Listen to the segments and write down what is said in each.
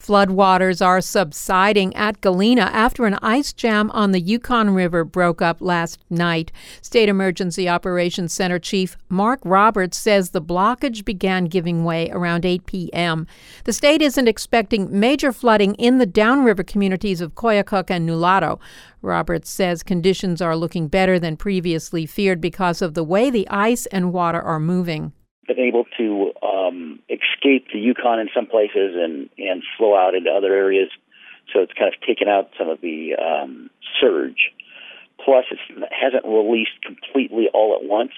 Floodwaters are subsiding at Galena after an ice jam on the Yukon River broke up last night. State Emergency Operations Center Chief Mark Roberts says the blockage began giving way around 8 p.m. The state isn't expecting major flooding in the downriver communities of Koyukuk and Nulato. Roberts says conditions are looking better than previously feared because of the way the ice and water are moving. Been able to escape the Yukon in some places and flow out into other areas. So it's kind of taken out some of the surge. Plus, it hasn't released completely all at once.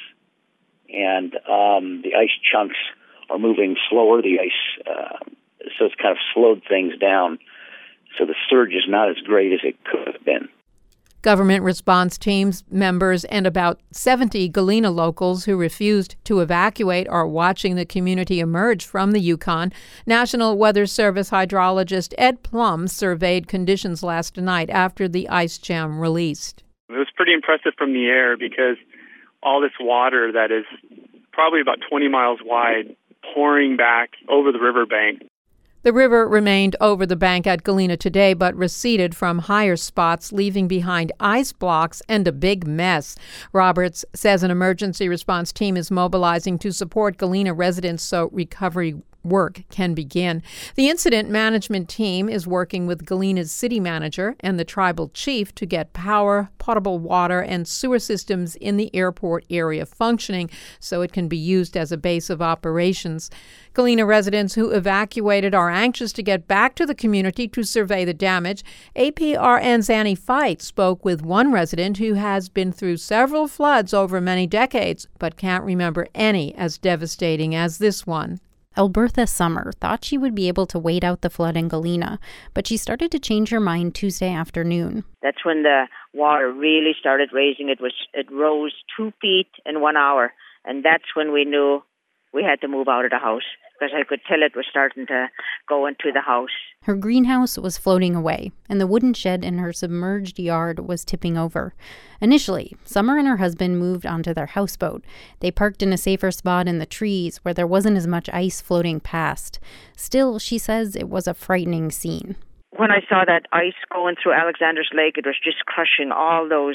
And the ice chunks are moving slower. The ice, so it's kind of slowed things down. So the surge is not as great as it could have been. Government response teams members and about 70 Galena locals who refused to evacuate are watching the community emerge from the Yukon. National Weather Service hydrologist Ed Plum surveyed conditions last night after the ice jam released. It was pretty impressive from the air because all this water that is probably about 20 miles wide pouring back over the riverbank. The river remained over the bank at Galena today, but receded from higher spots, leaving behind ice blocks and a big mess. Roberts says an emergency response team is mobilizing to support Galena residents so recovery work can begin. The incident management team is working with Galena's city manager and the tribal chief to get power, potable water, and sewer systems in the airport area functioning so it can be used as a base of operations. Galena residents who evacuated are anxious to get back to the community to survey the damage. APRN's Annie Fight spoke with one resident who has been through several floods over many decades, but can't remember any as devastating as this one. Albertha Summer thought she would be able to wait out the flood in Galena, but she started to change her mind Tuesday afternoon. That's when the water really started raising. It rose 2 feet in 1 hour, and that's when we knew we had to move out of the house because I could tell it was starting to go into the house. Her greenhouse was floating away, and the wooden shed in her submerged yard was tipping over. Initially, Summer and her husband moved onto their houseboat. They parked in a safer spot in the trees where there wasn't as much ice floating past. Still, she says it was a frightening scene. When I saw that ice going through Alexander's Lake, it was just crushing all those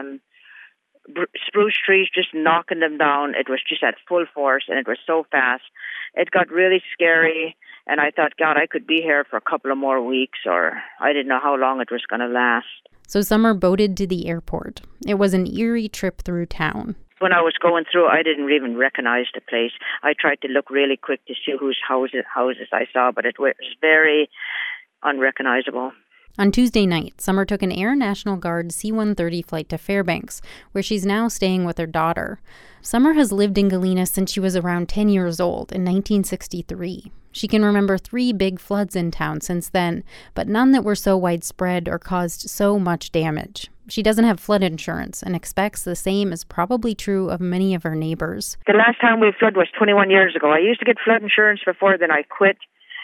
spruce trees, just knocking them down. It was just at full force, and it was so fast. It got really scary, and I thought, God, I could be here for a couple of more weeks, or I didn't know how long it was going to last. So Summer boated to the airport. It was an eerie trip through town. When I was going through, I didn't even recognize the place. I tried to look really quick to see whose houses I saw, but it was very unrecognizable. On Tuesday night, Summer took an Air National Guard C-130 flight to Fairbanks, where she's now staying with her daughter. Summer has lived in Galena since she was around 10 years old in 1963. She can remember 3 big floods in town since then, but none that were so widespread or caused so much damage. She doesn't have flood insurance and expects the same is probably true of many of her neighbors. The last time we flooded was 21 years ago. I used to get flood insurance before, then I quit.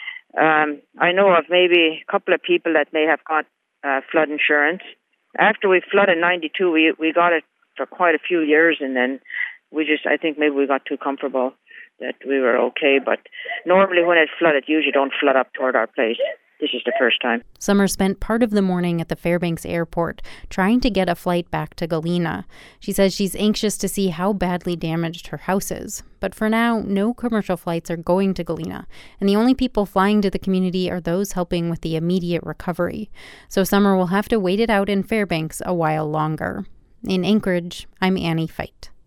I know of maybe a couple of people that may have got flood insurance. After we flooded in 92, we got it for quite a few years, and then I think maybe we got too comfortable that we were okay. But normally when it flooded, it usually don't flood up toward our place. This is the first time. Summer spent part of the morning at the Fairbanks airport trying to get a flight back to Galena. She says she's anxious to see how badly damaged her house is. But for now, no commercial flights are going to Galena, and the only people flying to the community are those helping with the immediate recovery. So Summer will have to wait it out in Fairbanks a while longer. In Anchorage, I'm Annie Fight.